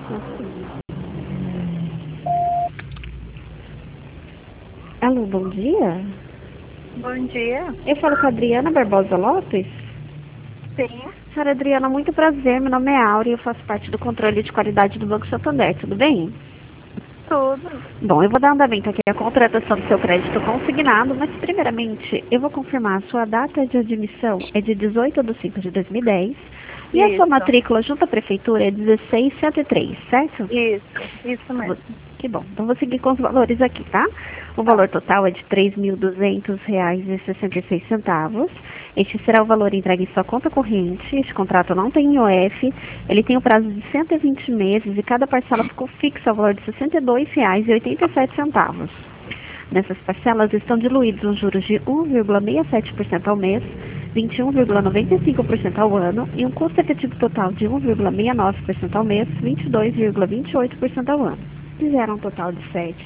Assim. Alô, bom dia. Bom dia. Eu falo com a Adriana Barbosa Lopes. Sim, Senhora Adriana, muito prazer. Meu nome é Áurea e eu faço parte do controle de qualidade do Banco Santander. Tudo bem? tudo. Bom, eu vou dar andamento aqui à contratação do seu crédito consignado, mas primeiramente eu vou confirmar a sua data de admissão é de 18/5/2010 e a sua Isso, matrícula junto à prefeitura é 16103, certo? isso mesmo. Que bom. Então vou seguir com os valores aqui, tá? O Tá. valor total é de R$ 3.200,66. Este será o valor entregue em sua conta corrente. Este contrato não tem IOF. Ele tem o prazo de 120 meses e cada parcela ficou fixa ao valor de R$ 62,87. Nessas parcelas estão diluídos os juros de 1,67% ao mês, 21,95% ao ano e um custo efetivo total de 1,69% ao mês, 22,28% ao ano. Que gera um total de R$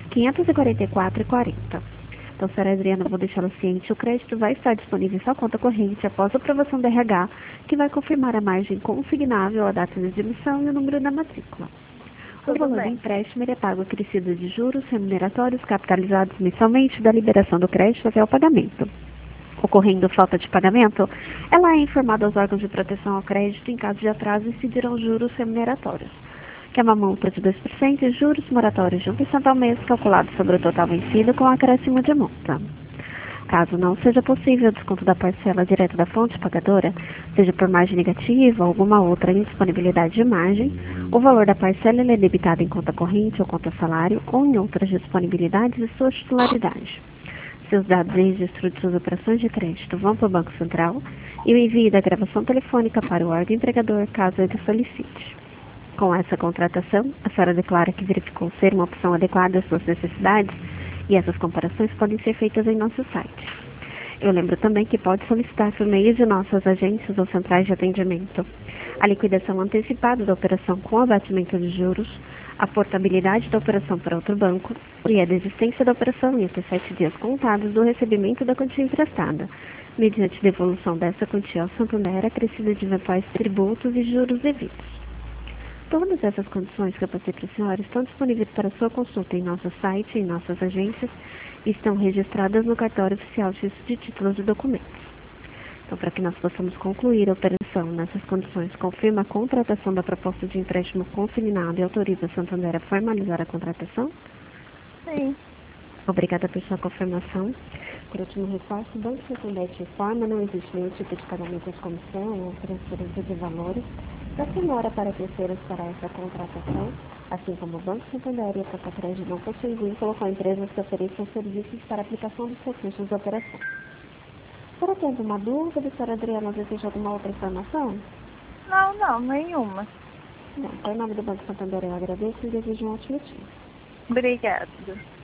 7.544,40. Então, senhora Adriana, eu vou deixá-la ciente. O crédito vai estar disponível em sua conta corrente após a aprovação do RH, que vai confirmar a margem consignável, a data de admissão e o número da matrícula. O Tudo valor do bem. empréstimo é pago acrescido de juros remuneratórios capitalizados mensalmente da liberação do crédito até o pagamento. Ocorrendo falta de pagamento, ela é informada aos órgãos de proteção ao crédito em caso de atraso e incidirão juros remuneratórios, que é uma multa de 2% e juros moratórios de 1% ao mês, calculado sobre o total vencido com acréscimo de multa. Caso não seja possível o desconto da parcela direto da fonte pagadora, seja por margem negativa ou alguma outra indisponibilidade de margem, o valor da parcela é debitado em conta corrente ou conta salário ou em outras disponibilidades de sua titularidade. Seus dados e registro de suas operações de crédito vão para o Banco Central e o envio da gravação telefônica para o órgão empregador caso ele solicite. Com essa contratação, a senhora declara que verificou ser uma opção adequada às suas necessidades e essas comparações podem ser feitas em nosso site. Eu lembro também que pode solicitar por meio de nossas agências ou centrais de atendimento a liquidação antecipada da operação com abatimento de juros, a portabilidade da operação para outro banco e a desistência da operação em até 7 dias contados do recebimento da quantia emprestada, mediante devolução dessa quantia ao Santander acrescida de eventuais tributos e juros devidos. Todas essas condições que eu passei para a senhora estão disponíveis para sua consulta em nosso site e em nossas agências e estão registradas no cartório oficial de títulos e documentos. Então, para que nós possamos concluir a operação nessas condições, confirma a contratação da proposta de empréstimo consignado e autoriza a Santander a formalizar a contratação? Sim. Obrigada por sua confirmação. Por último reforço, o Banco Santander te informa, não existe nenhum tipo de pagamento de comissão ou transferência de valores da senhora para terceiros para essa contratação, assim como o Banco Santander e a Cacacred não possuem vínculo com empresas que ofereçam serviços para aplicação dos recursos da operação. Será que tem alguma dúvida, senhora Adriana, deseja alguma outra informação? Não, nenhuma. Não, em nome do Banco Santander eu agradeço e desejo um ótimo dia. Obrigada.